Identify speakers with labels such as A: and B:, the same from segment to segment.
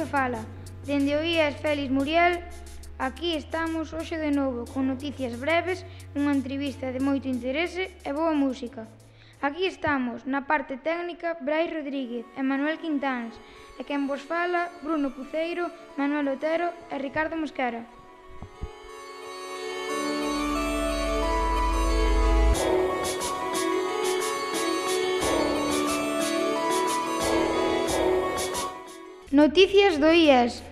A: fala. Dende o IES Félix Muriel, aquí estamos hoxe de novo con noticias breves, unha entrevista de moito interese e boa música. Aquí estamos, na parte técnica, Brais Rodríguez e Manuel Quintáns, e quen vos fala, Bruno Puceiro, Manuel Otero e Ricardo Mosquera. Noticias do IES.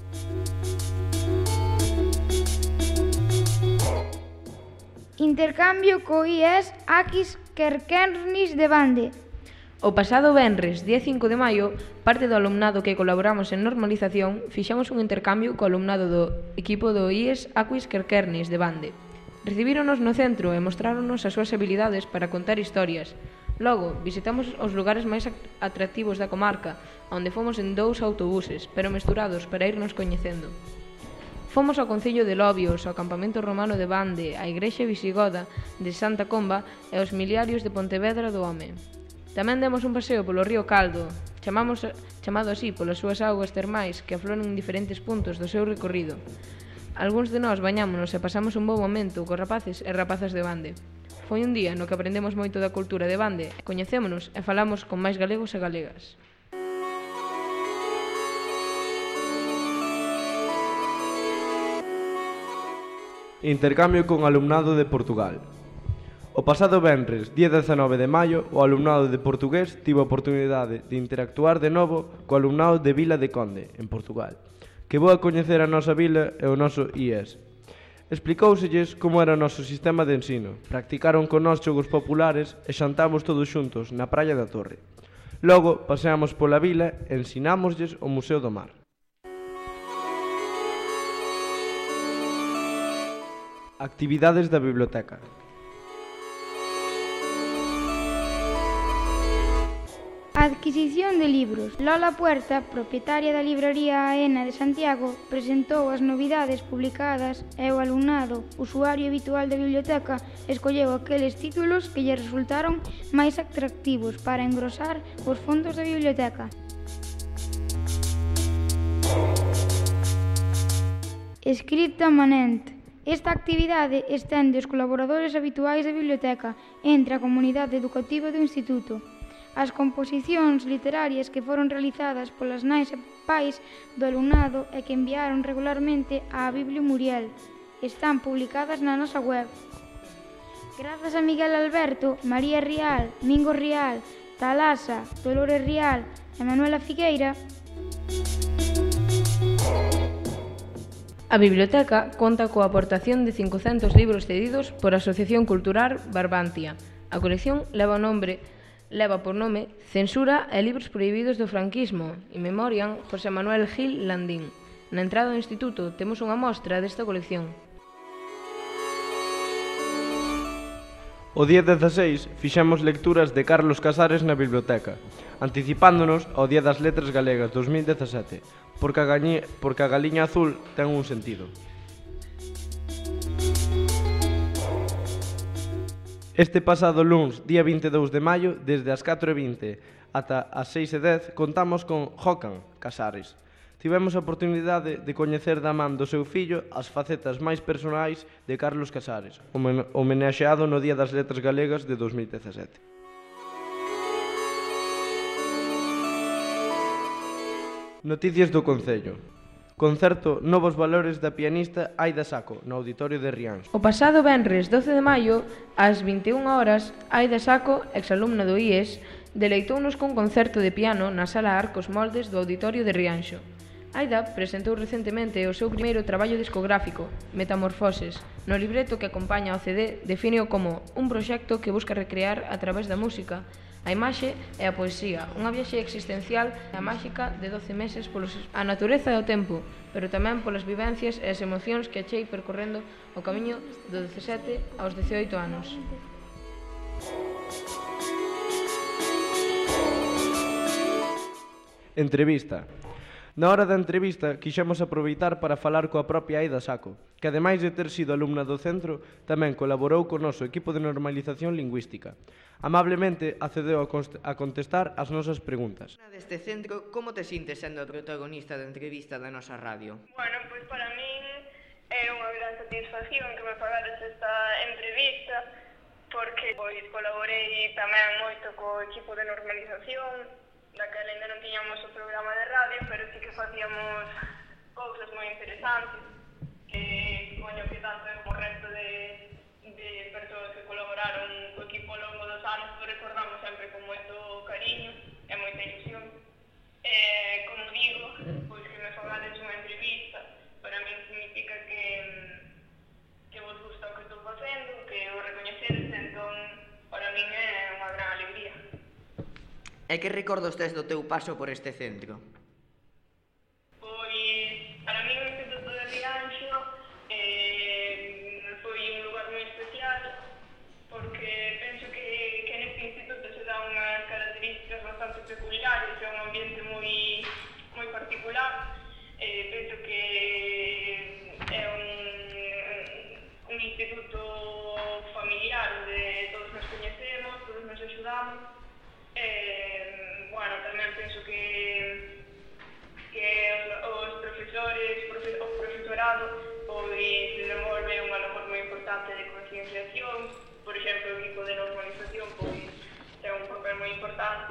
A: Intercambio co IES Aquis Querquernis de Bande.
B: O pasado venres, día 5 de maio, parte do alumnado que colaboramos en normalización fixemos un intercambio co alumnado do equipo do IES Aquis Querquernis de Bande. Recibíronos no centro e mostráronos as súas habilidades para contar historias. Logo, visitamos os lugares máis atractivos da comarca, onde fomos en 2 autobuses, pero mesturados para irnos coñecendo. Fomos ao concello de Lobios, ao campamento romano de Bande, á igrexa visigoda de Santa Comba e aos miliarios de Pontevedra do Home. Tamén demos un paseo polo río Caldo, chamado así polas súas augas termais que afloran en diferentes puntos do seu recorrido. Algúns de nós bañámonos e pasamos un bo momento cos rapaces e rapazas de Bande. Foi un día no que aprendemos moito da cultura de Bande, coñecémonos e falamos con máis galegos e galegas.
C: Intercambio con alumnado de Portugal. O pasado venres, día 19 de maio, o alumnado de portugués tivo a oportunidade de interactuar de novo co alumnado de Vila de Conde, en Portugal, que vou a coñecer a nosa vila e o noso IES. Explicóuselles como era o noso sistema de ensino, practicaron con nós xogos populares e xantamos todos xuntos na praia da Torre. Logo, paseamos pola vila e ensinámoslles o Museo do Mar. Actividades da biblioteca.
A: Adquisición de libros. Lola Puerta, propietaria da libraría Aena de Santiago, presentou as novidades publicadas e o alumnado, usuario habitual da biblioteca, escolleu aqueles títulos que lle resultaron máis atractivos para engrosar os fondos da biblioteca. Escrita manente. Esta actividade estende os colaboradores habituais da biblioteca entre a comunidade educativa do Instituto. As composicións literarias que foron realizadas polas nais e pais do alumnado e que enviaron regularmente á Biblio Muriel están publicadas na nosa web. Grazas a Miguel Alberto, María Rial, Mingo Rial, Talasa, Dolores Rial e Manuela Figueira.
B: A biblioteca conta coa aportación de 500 libros cedidos por a Asociación Cultural Barbantia. A colección leva por nome Censura e libros prohibidos do franquismo, in memoriam José Manuel Gil Landín. Na entrada do instituto temos unha mostra desta colección.
C: O día 16 fixemos lecturas de Carlos Casares na biblioteca, anticipándonos ao Día das Letras Galegas 2017, porque a galiña azul ten un sentido. Este pasado luns, día 22 de maio, desde as 4:20 ata as 6:10, contamos con Jocan Casares. Tivemos a oportunidade de coñecer da man do seu fillo as facetas máis personais de Carlos Casares, homenaxeado no Día das Letras Galegas de 2017. Noticias do Concello. Concerto Novos Valores da pianista Aida Saco, no Auditorio de Rianxo.
B: O pasado venres 12 de maio, ás 21 horas, Aida Saco, exalumna do IES, deleitounos cun concerto de piano na Sala Arcos Moldes do Auditorio de Rianxo. Aida presentou recentemente o seu primeiro traballo discográfico, Metamorfoses. No libreto que acompaña ao CD defíneo como un proxecto que busca recrear a través da música a imaxe e a poesía, unha viaxe existencial e a máxica de 12 meses a natureza e o tempo, pero tamén polas vivencias e as emocións que achei percorrendo o camiño do 17 aos 18 anos.
C: Entrevista. Na hora da entrevista, quixemos aproveitar para falar coa propia Aida Saco, que ademais de ter sido alumna do centro, tamén colaborou co noso equipo de normalización lingüística. Amablemente accedeu a contestar as nosas preguntas.
D: Deste centro, como te sintes sendo a protagonista da entrevista da nosa radio?
E: Bueno, pois para min é unha gran satisfacción que me pagades esta entrevista, porque pois colaborei tamén moito co equipo de normalización, daquela ainda non tiñamos o programa de radio, pero sí que facíamos cousas moi interesantes, que coño que tanto como o resto de persoas que colaboraron co equipo ao longo dos anos, pues recordamos sempre con moito cariño e moita ilusión. Como digo, pois que me fagades unha entrevista, para min significa que vos gusta o que estou facendo, que o recoñecedes, entón para min é unha gran alegría.
D: E que recordos tes do teu paso por este centro?
E: Pois, para min o Instituto de Rianxo foi un lugar moi especial, porque penso que neste instituto se dá unhas características bastante peculiares, é un ambiente moi particular. Penso que é un instituto familiar onde todos nos coñecemos, todos nos axudamos. Bueno, tamén penso que os profesores, o profesorado, pois desenvolve unha labor moi importante de concienciación. Por exemplo, o equipo de normalización pois ten un papel moi importante.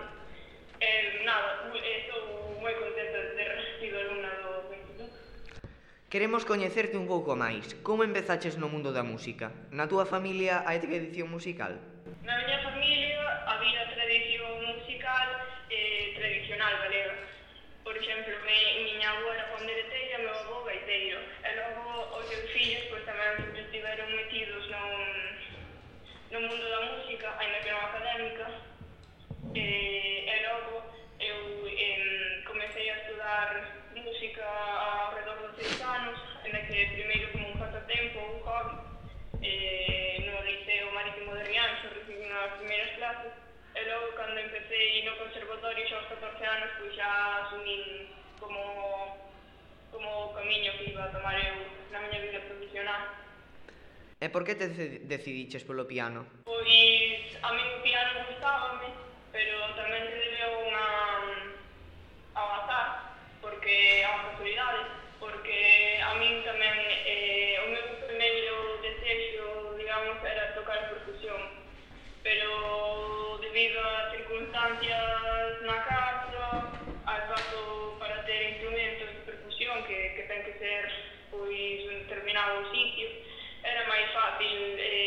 E: Estou moi contenta de ter sido alumna do instituto.
D: Queremos coñecerte un pouco máis. Como empezaches no mundo da música? Na túa familia hai tradición musical?
E: Na miña familia había tradición musical tradicional galega. Por exemplo, miña avó era pandereteira, meu avó gaiteiro. E logo os seus fillos pois tamén sempre estiveron metidos no mundo da música, aínda que non académica. E logo eu comecei a estudar música ao redor dos 6 anos, aínda que primeiro como un passatempo, un hobby, no Liceo Marítimo de Rianxo, recibín as primeiras clases. E logo, cando empecé no conservatorio xa aos 14 anos, pois xa asumín como o camiño que iba a tomar eu na miña vida profesional.
D: E por que te decidiches polo piano?
E: Pois a mí o piano gustábame, pero tamén se debeu ao azar, porque a unha casualidade, porque a min tamén o meu primeiro desexo, digamos, era tocar percusión, pero debido a circunstancias na casa, ao paso para ter instrumentos de percusión que ten que ser pois un determinado sitio, era máis fácil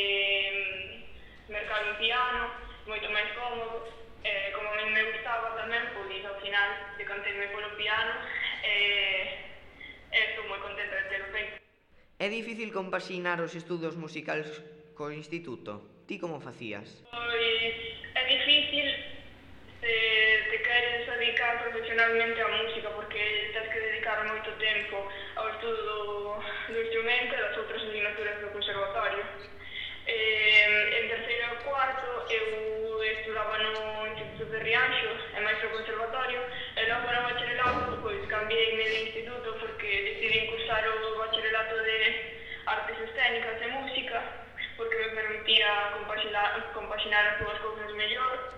E: mercar un piano, moito máis cómodo. Como a mí me gustaba tamén, pois ao final decanteime polo piano e estou moi contenta de ter feito.
D: É difícil compaxinar os estudos musicais co instituto? Ti como facías?
E: Pois é difícil se te queres dedicar profesionalmente á música, porque tens que dedicar moito tempo ao estudo do instrumento e das outras asignaturas do conservatorio. En terceiro e cuarto eu estudaba no Instituto de Rianxo e máis no conservatorio, e logo no bacharelato pois cambiei de instituto porque decidí cursar o bacharelato de Artes Escénicas e Música, porque me permitía compaxinar as dúas cousas mellor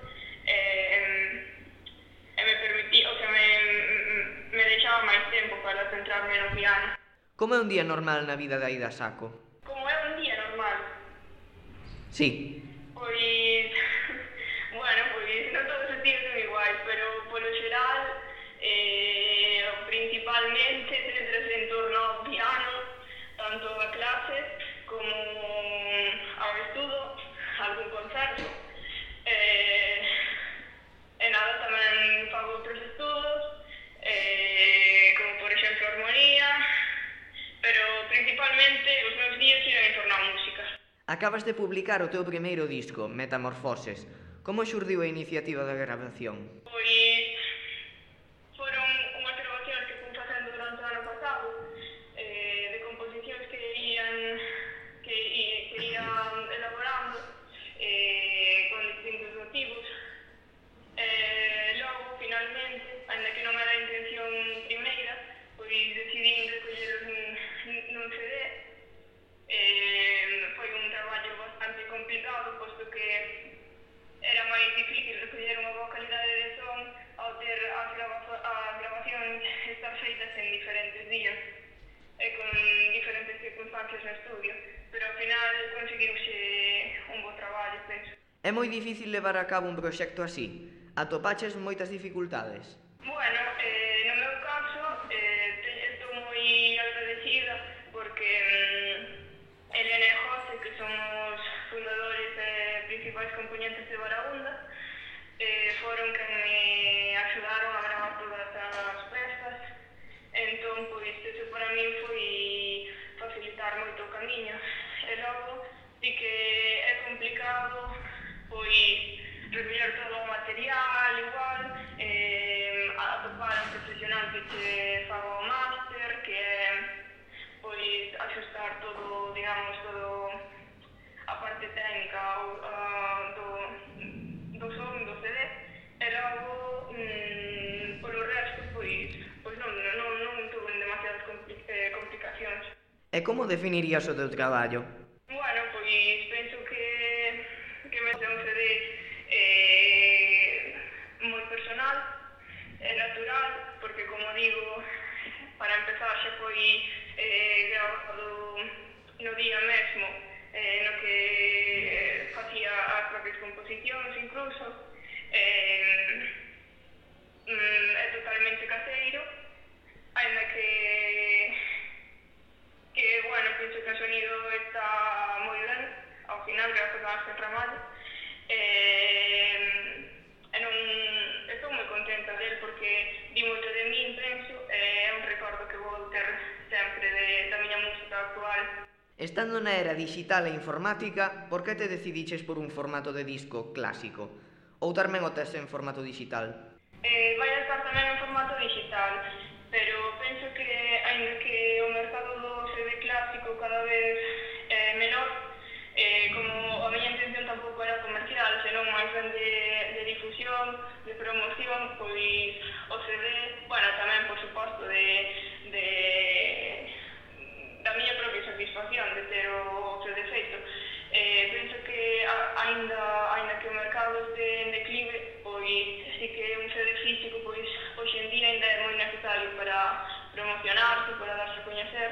E: e me permitía, me deixaba máis tempo para centrarme no piano.
D: Como é un día normal na vida da Aida Saco?
E: Como é un día normal?
D: Sí.
E: Pois, bueno, pois non todos os días son iguais, pero polo xeral, principalmente centrase en torno ao piano, tanto a clases como ao estudo, algún concerto. E nada, tamén fago outros estudos, como por exemplo armonía, pero principalmente os meus días giran en torno á música.
D: Acabas de publicar o teu primeiro disco, Metamorfoses. Como xurdiu a iniciativa da grabación?
E: Pois foron unhas grabacións que fui facendo durante o ano pasado, de composicións que ian elaborando con distintos motivos. Logo, finalmente, ainda que non era a intención primeira, circunstancias no estudio, pero ao final conseguiuse un bo traballo, penso.
D: É moi difícil levar a cabo un proxecto así? Atopaches moitas dificultades?
E: Bueno, no meu caso, estou moi agradecida porque Elena e José, que son os fundadores e principais componentes de Baragunda, foron que me axudaron a gravar todas as festas. Entón, pois, eso para min foi facilitar moito o camiño. E logo, sí que é complicado, pois, recoller todo o material, igual, atopar un profesional que te faga o máster, que é, pois, axustar todo, digamos, todo a parte técnica do son, do CD, e logo, polo resto, pois non tuve demasiadas complicacións.
D: E como definirías o teu traballo?
E: Bueno, pois penso que me deu un CD moi personal e natural, porque como digo, para empezar xa foi gravado no día mesmo no que facía as propias composicións incluso. É totalmente caseiro, ainda que bueno, penso que o sonido está moi ben, ao final, grazas a este traballo. Estou moi contenta del porque di moito de min, penso, é un recordo que vou ter sempre da miña música actual.
D: Estando na era digital e informática, por que te decidiches por un formato de disco clásico? Ou tamén o tes en formato digital?
E: Vai a estar tamén en formato digital, pero penso que, aínda que o mercado do CD clásico cada vez é menor, como a miña intención tampouco era comercial, senón máis ben de difusión, de promoción, pois o CD, bueno, tamén, por suposto, da miña propia satisfacción de ter o CD feito. Penso que aínda que o mercado este en declive, pois sí que un CD físico, pois hoxe en día ainda é moi necesario para promocionarse, para darse a coñecer,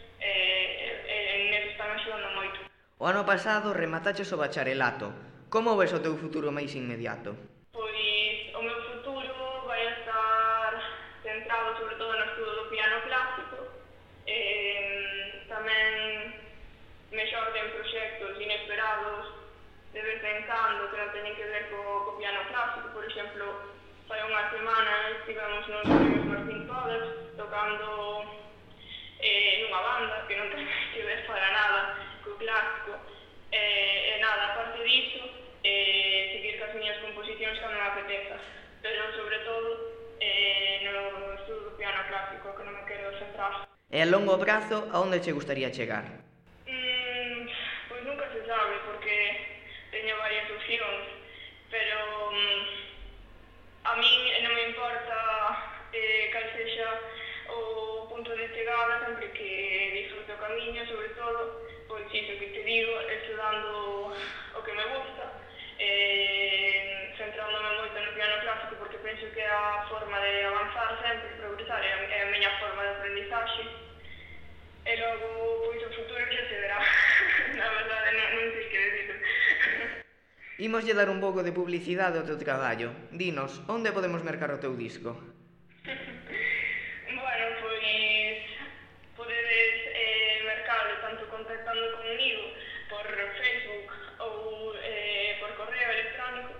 E: e neso están axudando moito.
D: O ano pasado remataches o bacharelato. Como ves o teu futuro máis inmediato?
E: Pois o meu futuro vai estar centrado sobre todo no estudo do piano clásico. Tamén me xorden proxectos inesperados de vez en cando que non teñen que ver co piano clásico. Por exemplo, fai unha semana estivemos nos Premios Martín Codas tocando nunha banda que non ten que ver para nada co clásico. E nada, aparte diso, seguir cas miñas composicións cando me apeteza, pero sobre todo no estudo do piano clásico, que non me quero centrar.
D: E a longo prazo, a onde che gustaría chegar?
E: Pois nunca se sabe, porque teño varias opcións, pero a min non me importa cal sexa o punto de chegada, sempre que disfrute o camiño, sobre todo, pois iso que te digo, estudando o que me gusta, centrándome moito no piano clásico, porque penso que é a forma de avanzar sempre, progresar, é a miña forma de aprendizaxe. E logo, pois o futuro xa se verá. Na verdade, non sei que decir.
D: Imoslle dar un pouco de publicidade ao teu traballo. Dinos, onde podemos mercar o teu disco?
E: Bueno, pois podedes mercalo tanto contactando comigo por Facebook ou por correo electrónico,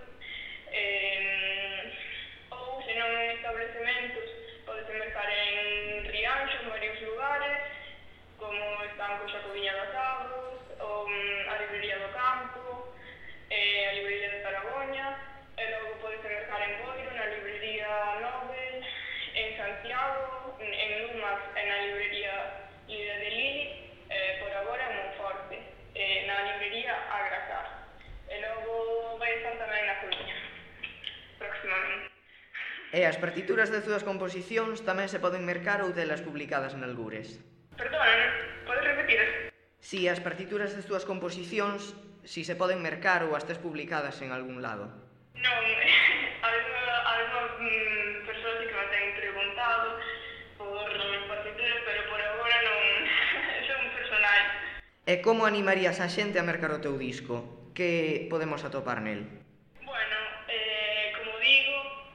E: ou se non en establecementos podes mercar en Rianxo, en varios lugares, como están Xacobiña das Avos, ou a Librería do Campo, a Librería de Taragoña, e logo podes mercar en Boiro, na Librería Nobel, en Santiago, en Lumas, en a Librería Libre de Lili, por agora en Monforte, na Librería Agrasar. E logo vai estar tamén na Coruña, próximamente.
D: E as partituras das túas composicións tamén se poden mercar ou telas publicadas en algures?
E: Perdón, podes repetir?
D: Si, as partituras das túas composicións, si se poden mercar ou as tes publicadas en algún lado?
E: Non, algunhas persoas que me ten preguntado por partituras, pero por agora non, son personais.
D: E como animarías a xente a mercar o teu disco? Que podemos atopar nel?
E: Bueno, como digo,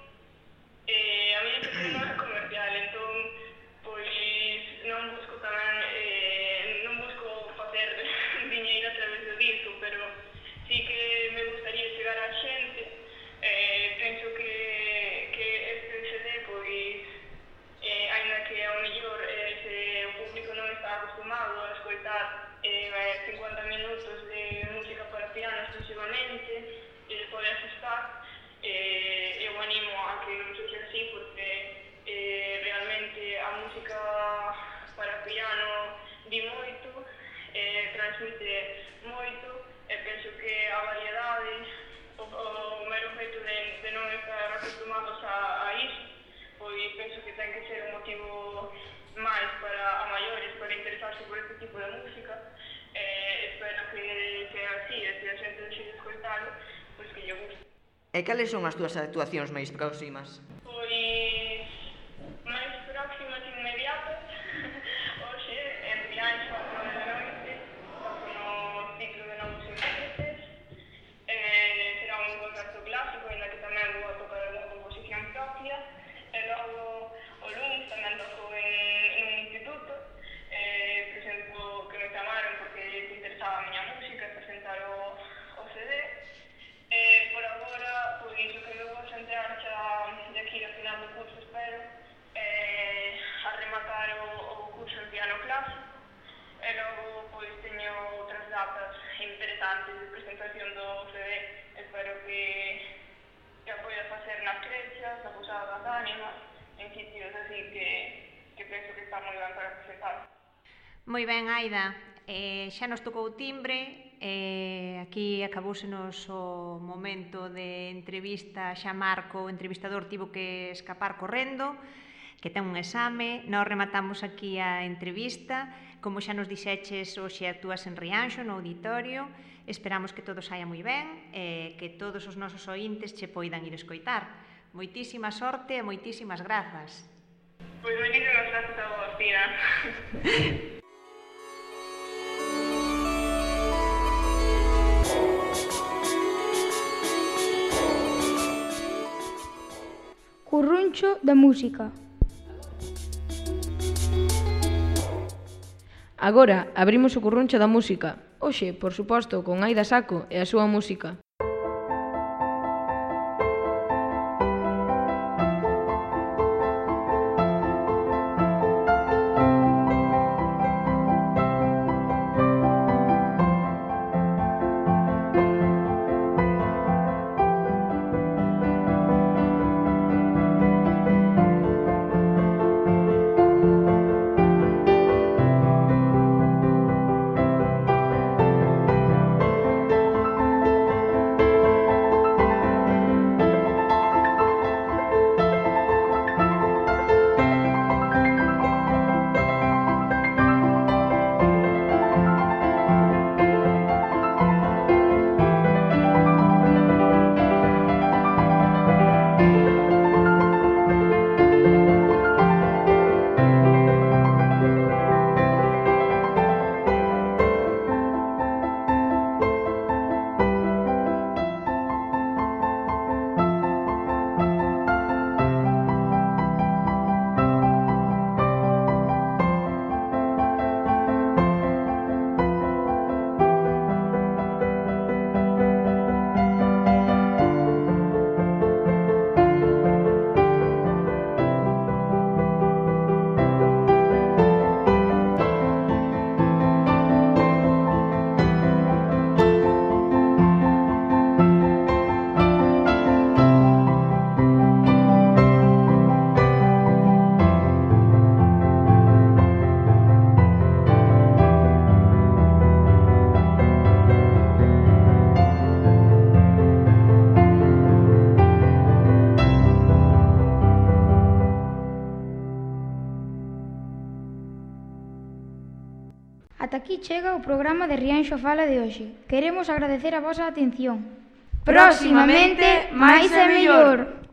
E: a miña intención non é comercial, entón, pois, non busco tamén, non busco facer diñeiro a través do disco, pero sí que me gustaría chegar á xente. Penso que este CD, pois, aínda que ao mellor se o público non está acostumado a escoitar 50 minutos de música para piano exclusivamente, pode asustar. Eu animo a que non sexa así, porque realmente a música para piano di moito, transmite moito, e penso que a variedade, o mero feito de non estar acostumados a iso, pois penso que ten que ser un motivo máis para a maiores para interesarse por este tipo de música. Espero que sea así, e se a xente decide escoitalo, pois que lle guste.
D: E cales son as túas actuacións máis próximas?
E: Pois máis próximas e inmediatas, hoxe, en Rianxo, ás 9 da noite, toco no ciclo de novos intérpretes. Será un concerto clásico, ainda que tamén vou a tocar unha composición propia. E logo, o lunes tamén toco en un instituto. Presento que me chamaron porque les interesaba a miña música e presentar o CD. Por agora, pois, o que me vou centrar xa de aquí ao final do curso, espero, a rematar o curso en piano clásico. E logo, pois, teño outras datas interesantes de presentación do CD. Espero que a poida facer nas Crechas, a Posada das Ánimas, en sitios así que penso que está moi ben para presentar.
F: Moi ben, Aida, xa nos tocou o timbre, aquí acabósenos o momento de entrevista, xa Marco, o entrevistador, tivo que escapar correndo, que ten un exame. Nós rematamos aquí a entrevista. Como xa nos dixeches, hoxe actúas en Rianxo, no auditorio. Esperamos que todo saia moi ben e que todos os nosos ointes che poidan ir escoitar. Moitísima sorte e moitísimas grazas.
E: Pois moitísimas grazas a vos, tía.
A: Curruncho da música.
B: Agora abrimos o curruncho da música. Hoxe, por suposto, con Aida Saco e a súa música.
A: Ata aquí chega o programa de Rianxo Fala de hoxe. Queremos agradecer a vosa atención.
B: Proximamente, máis e mellor.